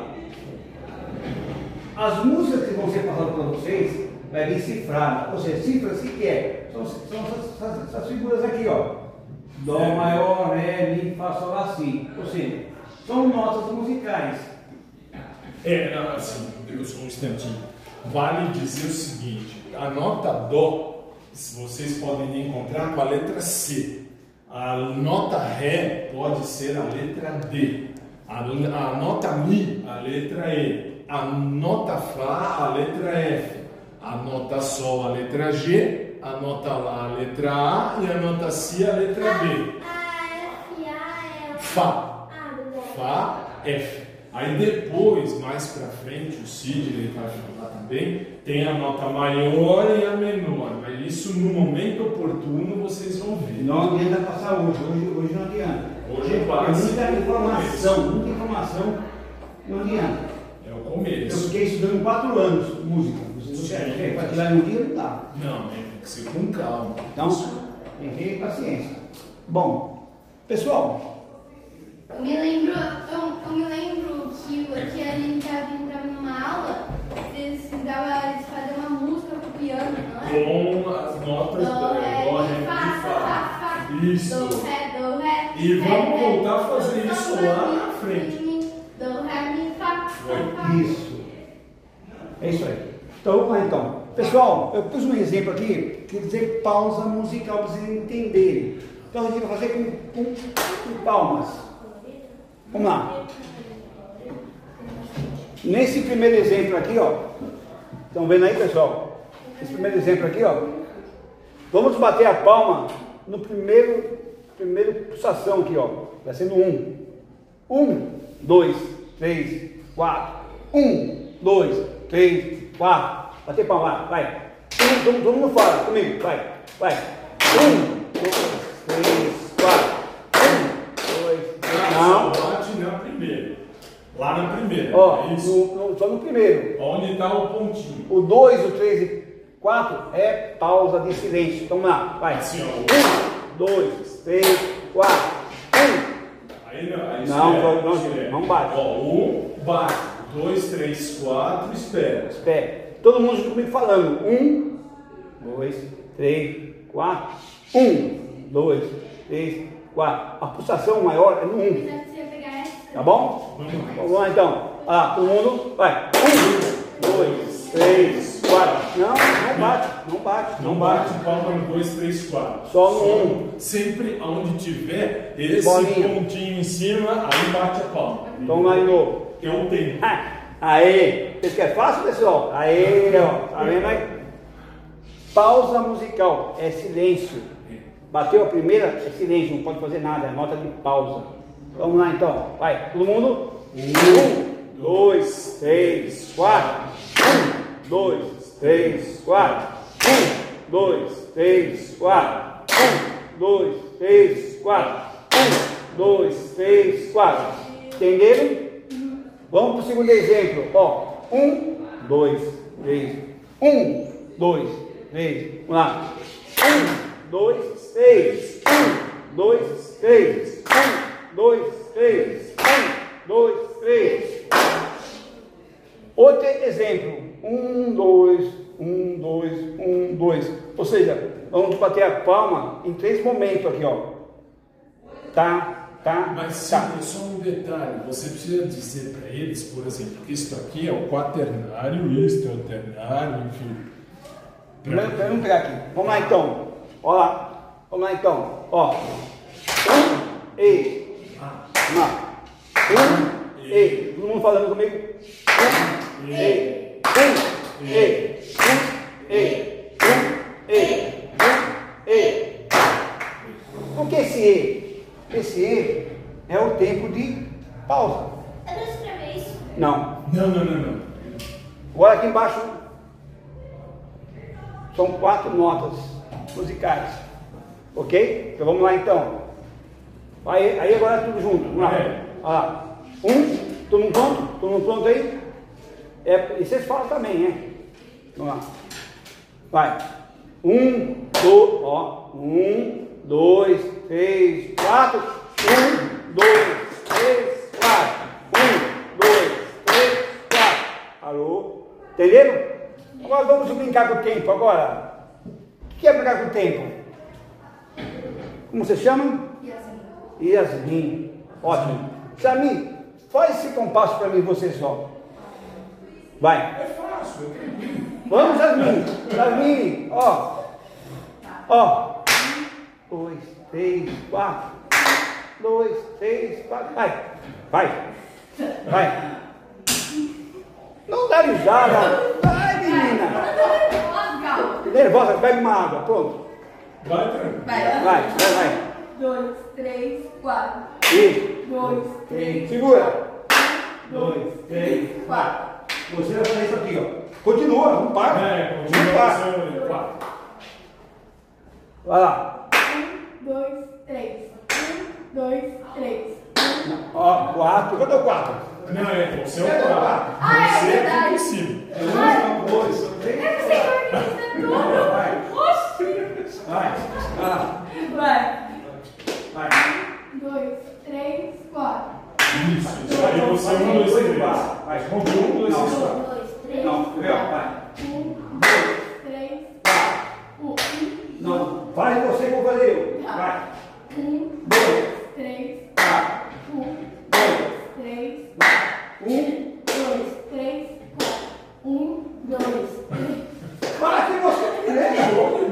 As músicas que vão ser passadas para vocês vai vir cifrada. Ou seja, cifras, o que é? São essas figuras aqui, ó. Dó maior, Ré, Mi, Fá, Sol, Lá, Si. Ou seja, são notas musicais. Assim, só um instantinho. Vale dizer o seguinte, a nota Dó, vocês podem encontrar com a letra C. A nota Ré pode ser a letra D. A nota Mi, a letra E. A nota Fá, a letra F. A nota Sol, a letra G. A nota Lá, a letra A. E a nota Si, a letra B. Fá. Fá, F. Aí depois, mais pra frente, o Sidney vai falar também, tem a nota maior e a menor. Mas isso no momento oportuno vocês vão ver. Não adianta passar hoje não adianta. Hoje É passa. muita informação, não adianta. É o Eu começo. fiquei estudando 4 anos música. Vocês não querem para tirar em um dia, não dá. Não, tem que ser com calma. Então, tem que ter paciência. Bom, pessoal, Eu me lembro que a gente estava entrando numa aula, eles faziam uma música com o piano, não é? Com as notas da Dó, Ré, Mi, Fá. Isso. Do, Ré. E vamos voltar a fazer isso lá na frente. Do, Ré, Mi, pessoal, eu pus um exemplo aqui, quer dizer pausa musical, para vocês entenderem. Então a gente vai fazer com palmas. Vamos lá. Nesse primeiro exemplo aqui, ó. Estão vendo aí, pessoal? Esse primeiro exemplo aqui, ó. Vamos bater a palma no primeiro pulsação aqui, ó. Vai sendo 1. 1, 2, 3, 4. 1, 2, 3, 4. Bater palma lá, vai. Todo mundo fala comigo, vai. 1, 2, 3, 4. 1, 2, 3. Não. Bate na primeira. Lá na primeira. Ó, é isso? só no primeiro. Onde está o pontinho? O 2, o 3 e 4 é pausa de silêncio. Então vamos lá, vai. Assim, ó. 1, 2, 3, 4. 1. Aí não, Não bate. Ó, 1, bate. 2, 3, 4, espera. Espera. Todo mundo junto comigo falando. 1, 2, 3, 4. 1, 2, 3, 4. A pulsação maior é no 1. Tá bom? Vamos lá então. Todo mundo vai. 1, 2, 3, 4. Não bate. Não bate palma no 2, 3, 4. Só no 1. Sempre onde tiver esse bolinha. pontinho em cima, aí bate a palma. Então lá de novo. Eu tenho. Aê! Vocês querem fácil, pessoal? Aê, ó. Tá vendo aí? Pausa musical é silêncio. Bateu a primeira, é silêncio, não pode fazer nada, é nota de pausa. Vamos lá então, vai, todo mundo. 1, 2, 3, 4. 1, 2, 3, 4. 1, 2, 3, 4. 1, 2, 3, 4. 1, 2, 3, 4. Entenderam? Vamos para o segundo exemplo. Ó, 1, 2, 3. 1, 2, 3. Vamos lá. 1, 2, 3. 1, 2, 3. 1, 2, 3. 1, 2, 3. Outro exemplo. 1, 2, 1, 2, 1, 2. Ou seja, vamos bater a palma em 3 momentos aqui, ó. Tá. Mas sim, é só um detalhe. Você precisa dizer para eles, por exemplo, que isso aqui é o quaternário, isto é o ternário, enfim. Vamos pegar aqui. Vamos lá então. Ó lá. Vamos lá então. Ó. 1, E. Vamos lá. 1, E. Todo mundo falando comigo? 1, E. 1, E. 1, E. 1, E. 1, E. Por que esse E? Esse E é o tempo de pausa. Eu não escrevi isso. Não. Não. Agora aqui embaixo são 4 notas musicais. Ok? Então vamos lá então. Aí agora é tudo junto. Vamos lá. Olha lá. 1, todo mundo pronto? Todo mundo pronto aí? E vocês falam também, né? Vamos lá. Vai. 1, 2, ó. 1, 2, 3, 4. 1, 2, 3, 4. 1, 2, 3, 4. Alô? Entenderam? Agora vamos brincar com o tempo agora. O que é brincar com o tempo? Como você chama? Yasmin. Ótimo. Sami, faz esse compasso para mim, você só. Vai. É fácil, é tranquilo. Vamos, Yasmin, ó. 2, 3, 4. 2, 3, 4. Vai. Não dá risada. Vai, menina. Nervosa, pega uma água, pronto. Vai tranquilo. Vai. 2, 3, 4. Isso. 2, 3. Segura. 2, 3, 4. Você vai fazer isso aqui, ó. Continua, não para. Não para. Vai lá. 1, 2, 3. 1, 2, 3. Ó, 4. Cadê o 4? Não, você é o 4. É Você verdade. fica em cima. 1, 2, 3. Eu não sei como é que isso é tudo. Vai. Vai. 2, 3, 4. Isso aí você é 1, 2, 3. Vai, 1, 2, 3, 4. 2, 3, Não, 4. vai. 1, 2, 3, 4. Não, faz você que eu vou fazer eu. Vai. 1, 2, 3, 4. 1, 2, 3, 1. 2, 3, 4. 1, 2, 3.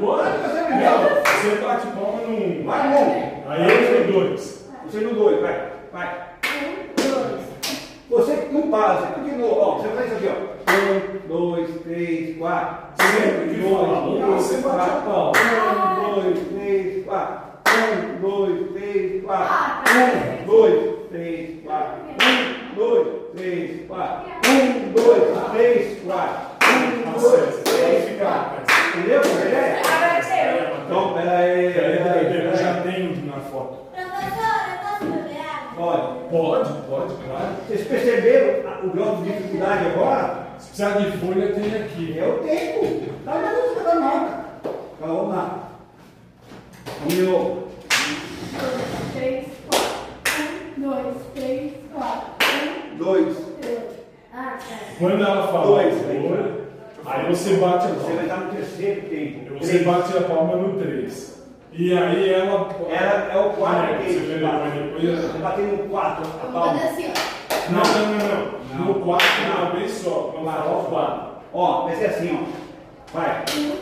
Pode fazer melhor. Você bate palma no 1. Vai no 1. Aí no 2. Você no 2, vai. Você não para, você continua. Ó, você faz isso aqui, ó. 1, 2, 3, 4. Sempre que falar 1, você bate a palma. 1, 2, 3, 4. 1, 2, 3, 4. 1, 2, 3, 4. 1, 2, 3, 4. 1, 2, 3, 4. 1, 2, 3, 4. Entendeu? Então, peraí. Eu já tenho na foto. Professor, eu posso beber água? Pode. Claro. Vocês perceberam o grau de dificuldade agora? Se precisar de folha, tem aqui. É o tempo. Tá na música da nota. Então, vamos lá. Caminhou. 1, 2, 3, 4. 1, 2, 3, 4. 2. 3. Ah, tá. Quando ela fala Dois. folha, aí você bate a Você vai palma. estar no terceiro tempo. Você bate a palma no 3. E aí ela. Ela é o 4 Você vê depois. Você bateu no 4. A Vamos palma. fazer assim, ó. Não. No 4, uma vez só. Vamos lá, ó, 4. Ó, vai ser assim, ó. Vai. 2,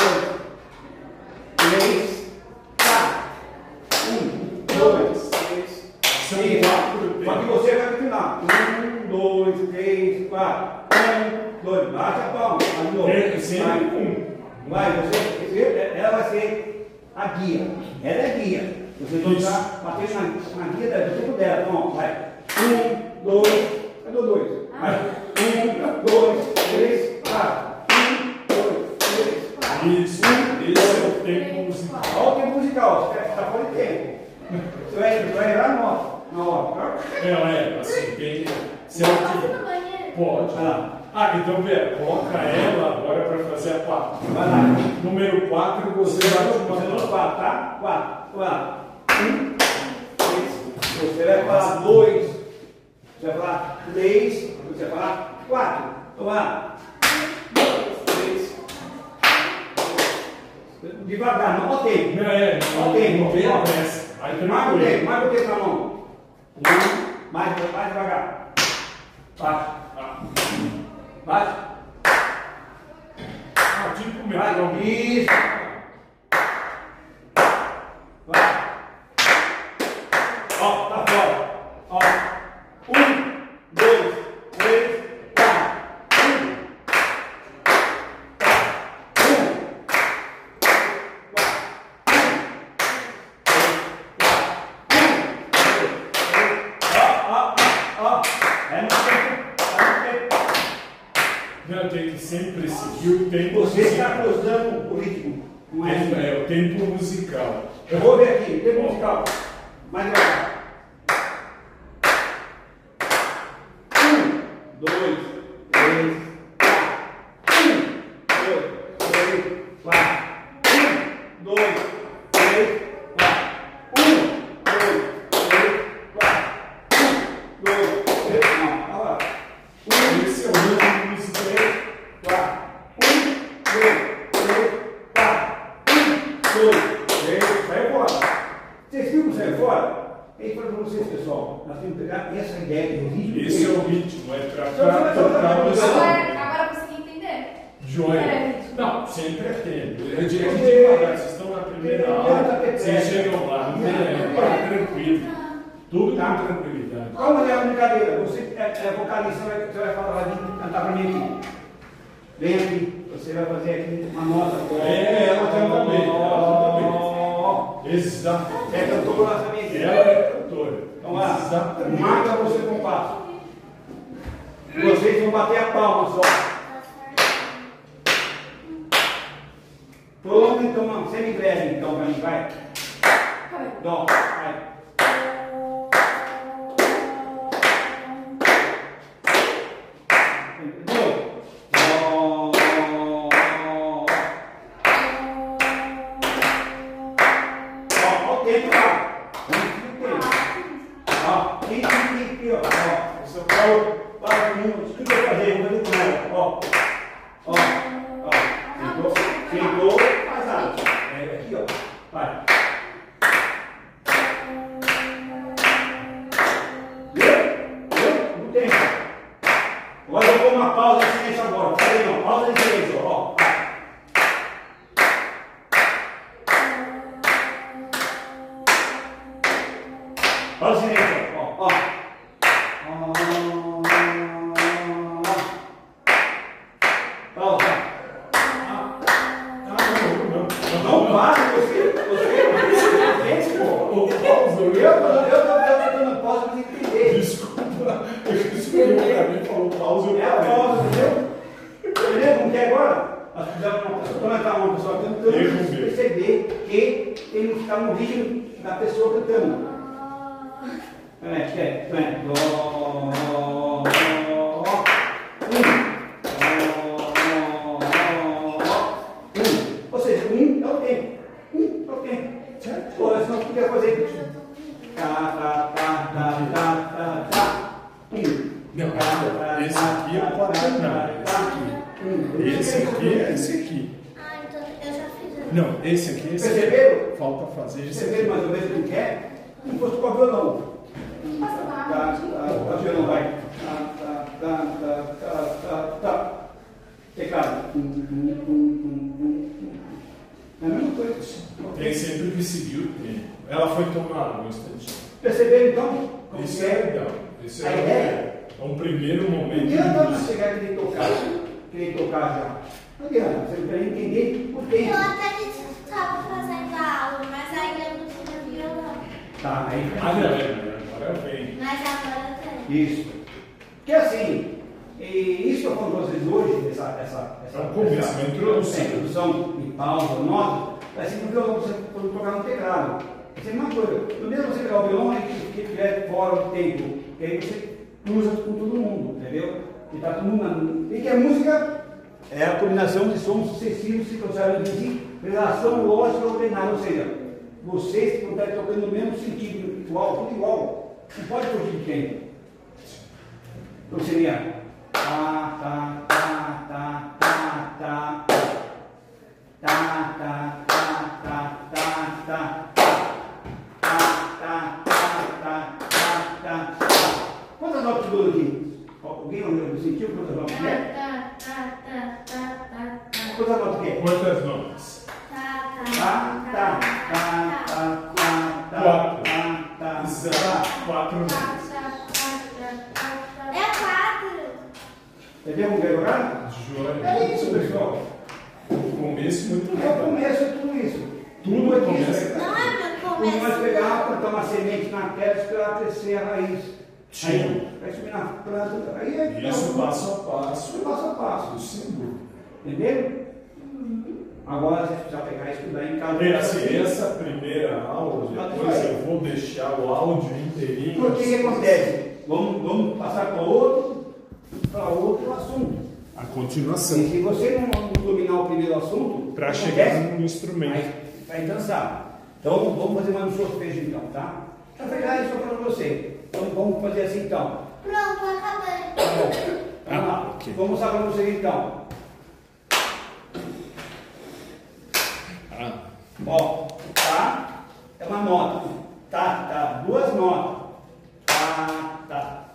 3, 4. 1, 2, 3. São Sim, 4 só que tempos. você vai continuar. 1, 2, 3, 4. 1, 2, bate a palma. Vai de novo. É sempre Vai, ela vai ser a guia. Ela é guia. Vocês vão estar batendo na guia do tempo dela. Então, vai. 1, 2, cadê o 2? Vai. 1, 2, 3, 4. 1, 2, 3, 4. Isso. Esse é o tempo musical. Olha o tempo musical, você está fora de tempo. Você vai errar a nota. Na hora. Assim, bem Posso certinho. no banheiro? Pode. Vai lá. Então, Vera, coloca ela agora para fazer a 4. Vai lá. Número 4, você Você bate vai uma no palma. 4, tá? 4. Vai lá. 1, 3. Você vai falar 2. Você vai falar 3. Você vai falar 4. Então vai lá. 1, 2, 3. Devagar, não bota tempo. Não é, Não tem, não tem ó. a pressa. Aí Mais o tranquilo. tempo, mais o tempo na mão. Mais devagar. Bate. Bate. Tipo Vai. metrônomo. Isso. Vai. Ó, tá fora. Ó. 1, 2, 3, 4. 1. 1. É no tempo. Não, tem que sempre seguir o tempo Você está musical. cruzando o ritmo. Não é assim. É o tempo musical. Eu vou ver aqui, tempo musical. Mais devagar. 1, 2, 3, 4. 1, 2, 3, 4. 1, 2, 3, 4. 1, 2, 3, 4. 1, 2, 3, não, agora. 1, Esse é o ritmo musical. 4. 1, 2, 3, 4. 1, 2, 3, sai fora. Vocês viram que sai fora? Eu falei para vocês, pessoal, nós temos que pegar essa ideia do ritmo. Esse é o ritmo, é para Só- tocar você. Agora eu consegui entender. Joia. Não, sempre é tempo. É de devagar. Vocês estão na primeira aula, vocês chegam lá, não tem tranquilo. Tudo com tranquilidade. Como é a brincadeira? Você é vocalista, você vai falar, vai cantar para mim aqui. Vem aqui, você vai fazer aqui uma nota. Ela canta bem. Exato. É cantora também. Ela é cantora. Então lá, Exatamente. marca você com passo. Vocês vão bater a palma só. Pronto, então, semi-breve, então, pra mim, vai. Dó, vai. Dó. Ó, o tempo lá. Ó, aqui, ó. O São Paulo, para mim, tudo que eu fazer, eu vou fazer com ela. Ó, ó. Sentou, casado. É aqui, ó. Vai. Viu? No tempo. Agora eu vou pôr uma pausa de silêncio agora. Falei não, pausa de silêncio, ó. Vai. quando está uma pessoa cantando, você perceber que tem que ficar no ritmo da pessoa cantando. Ou seja, é o tempo. É o tempo. Ou senão podia fazer isso. Não, esse aqui é o quaternário. Esse aqui é esse aqui. Ah, então eu já fiz. Não, esse aqui é esse aqui. Perceberam? Falta fazer esse aqui. Perceberam mais ou menos o que é? Como fosse com o violão. O violão vai. Teclado. É a mesma coisa. Tem sempre que seguir o tempo. Ela foi tomar um instantinho. Perceberam então? Como Isso que é legal. Isso a é ideia? um primeiro momento. Não adianta chegar e querer tocar já. Não adianta, você tem que entender por tempo. Eu até que estava fazendo a aula, mas aí eu não tinha violão. Tá, aí. Agora vem. Mas agora eu tenho. Isso. Porque assim, e isso que eu falo com vocês hoje, essa introdução e pausa, nota, vai ser no violão, você pode tocar no teclado. Isso é uma coisa. No mesmo você pegar o violão, aí que estiver fora do tempo, que aí você cruza com todo mundo, entendeu? E tá todo mundo. E que a música é a combinação de sons sucessivos que trouxeram de si, relação lógica ordenada, ou seja, vocês que estão tocando no mesmo sentido, igual, tudo igual, não pode fugir de tempo. Então seria Quantas notas de aqui? Alguém sentiu quantas notas que é? Quantas notas que é? Quantas notas? Quatro notas. É 4. Entendeu como é jogar? Joia. É isso, pessoal. O começo muito É o legal. começo de tudo isso. Tudo é isso. começo. Não é meu Como começo. nós pegar, plantar uma semente na terra e esperar crescer a raiz. Sim. Aí vai subir na planta. Aí é Isso passo a passo. passo a passo. Sem dúvida. Entendeu? Agora você precisa pegar e estudar em casa. É assim, essa primeira aula, depois eu vou deixar o áudio inteirinho. Porque o que acontece? Vamos passar para outro assunto. A continuação. E se você não dominar o primeiro assunto, Para acontece, chegar no instrumento. aí vai dançar. Então então fazer mais um sorteio então, tá? Para pegar isso para você. Então vamos fazer assim então. Pronto, acabei. Tá bom. Vamos lá. Ok. Vou mostrar para vocês então. Ó, tá? É uma nota. Tá. Duas notas. Tá.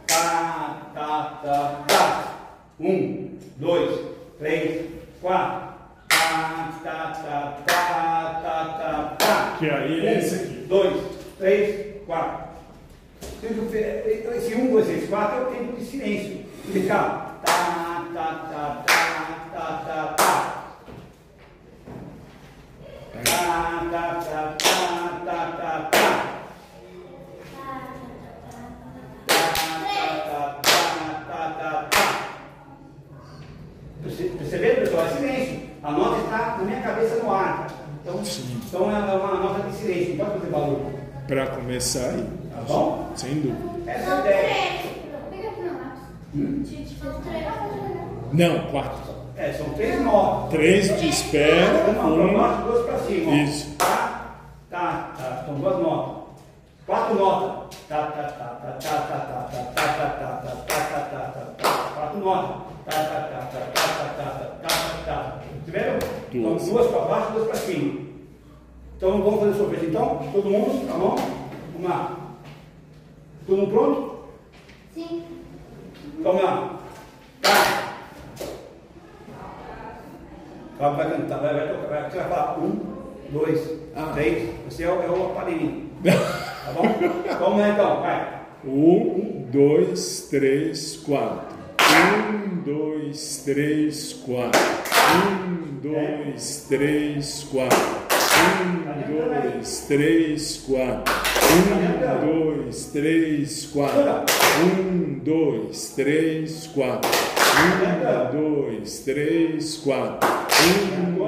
1, 2, 3, 4. Tá. Que aí é esse aqui. 2, 3, 4. Esse 1, 2, 3, 4 é o tempo de silêncio. Fica. Tá. Perceberam, pessoal? É silêncio. A nota está na minha cabeça no ar. Então é uma nota de silêncio, não pode fazer barulho. Para começar aí. Tá bom? Sem dúvida. Essa é a São ideia. 3. Pega aqui no lápis. São 3. Não, 4. São 3 notas. 3 de espera, Uma para baixo, 2 para cima. Ó. Isso. Tá. São 2 notas. 4 notas. Tá. 4 notas. Tiveram? Então, 2 para baixo, 2 para cima. Então vamos fazer sorvete então? Todo mundo? Tá bom? Vamos lá. Todo mundo pronto? Sim. Vamos lá. Tá. Vai cantar, vai tocar. Você vai falar 1, 2, 3. Você é o aparelhinho. Tá bom? Vamos lá então, vai. 1, 2, 3, 4. 1, 2, 3, 4. 1, 2, 3, 4. 1, 2, 3, 4. 1, 2, 3, 4. 1, 2, 3, 4. 1, 2, 3, 4. 1,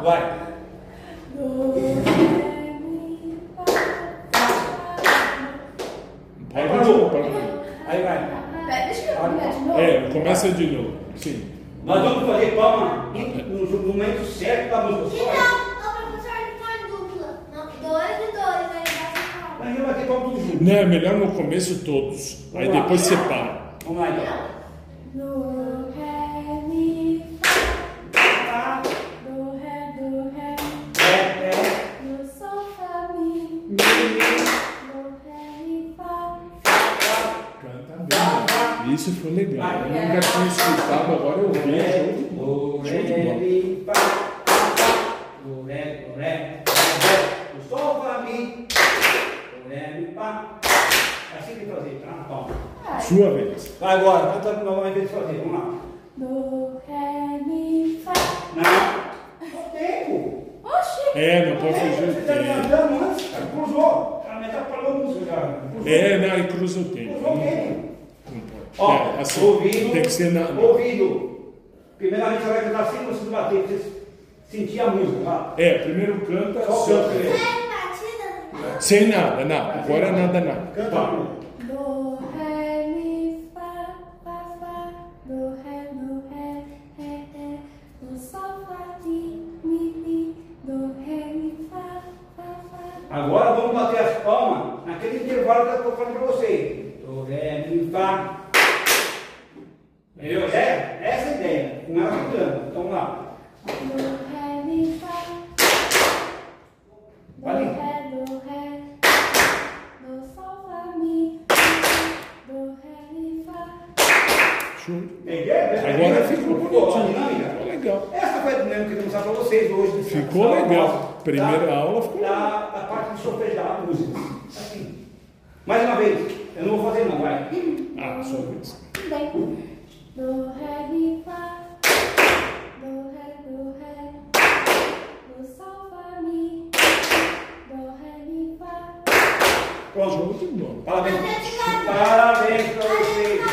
Vai. Aí vai. Deixa eu terminar de novo. Começa de novo. Sim. Nós vamos fazer palma no momento certo da música. Mas eu vou ter palma tudo junto. Não, é melhor no começo todos. Aí depois separa. Vamos lá então. Do, ré, mi, Fá. do, ré, Ré. do, sol, fá, mi, Mi. do, ré, mi, fá. Canta bem. Isso foi legal. Eu nunca tinha escutado, agora eu vejo. Do, Show de ré, bola. mi, fá. Do, ré. Do, sol, fá, mi. Do, ré, mi, fá. É assim que tem que fazer, tá? Palma. Sua vez. Vai agora, canta novamente vez de fazer, vamos lá. Do, ré, mi, fá. Não. O tempo. Oxi! Não pode fugir Você o está tempo. cantando antes, cruzou. A meta falou a música já. Não, e cruza o tempo. Cruzou o tempo. Não pode. Ó, Assim, ouvido. tem que ser na. Ouvido. Primeiramente você vai cantar sem você bater, pra você sentir a música, tá? Primeiro canta Só só. canta primeiro. Sem nada. Agora nada. Canta a música. Do, ré, mi, fá, fá, fá. Do, ré, ré. Do, sol, fá, mi. Do, ré, mi, fá, fá, fá. Agora vamos bater as palmas naquele intervalo que eu estou falando para vocês. Do, ré, mi, fá. Entendeu? Essa é a ideia. Com ela cantando. Então vamos lá. Do, ré, mi, fá. Do, Vai. ré. Do, sol, fá, mi. Do, ré, mi, fá. Show. Entendeu? Agora ficou Ficou a bonitinho. dinâmica. Ficou legal. Essa foi a dinâmica que eu vou mostrar para vocês hoje. Ficou legal. Primeira aula ficou legal. Da parte de solfejar a música. Assim. Mais uma vez. Eu não vou fazer não, vai. Sua vez. Tudo bem. Do, ré, mi, fá. Do, ré. Do, sol, fá, mi. Do, ré, mi, fá. Pronto. Show de bola. Parabéns. Parabéns para vocês.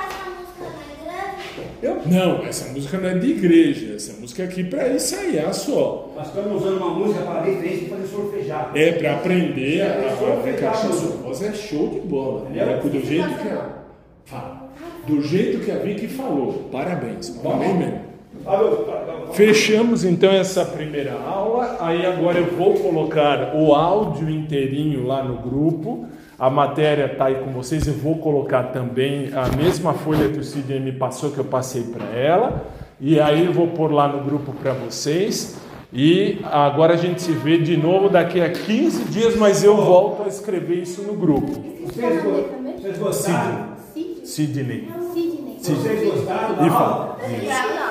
Não, essa música não é de igreja. Essa música é aqui para ensaiar só. Nós estamos usando uma música para referência e fazer solfejar. Para aprender a encaixar sua voz. É show de bola. Do jeito que do jeito que a Vicky falou. Parabéns. Parabéns mesmo. Fechamos então essa primeira aula. Aí agora eu vou colocar o áudio inteirinho lá no grupo. A matéria está aí com vocês. Eu vou colocar também a mesma folha que o Sidney me passou, que eu passei para ela. E aí eu vou pôr lá no grupo para vocês. E agora a gente se vê de novo daqui a 15 dias, mas eu volto a escrever isso no grupo. Vocês gostaram? Sidney. Sidney. Vocês gostaram da E aula? fala.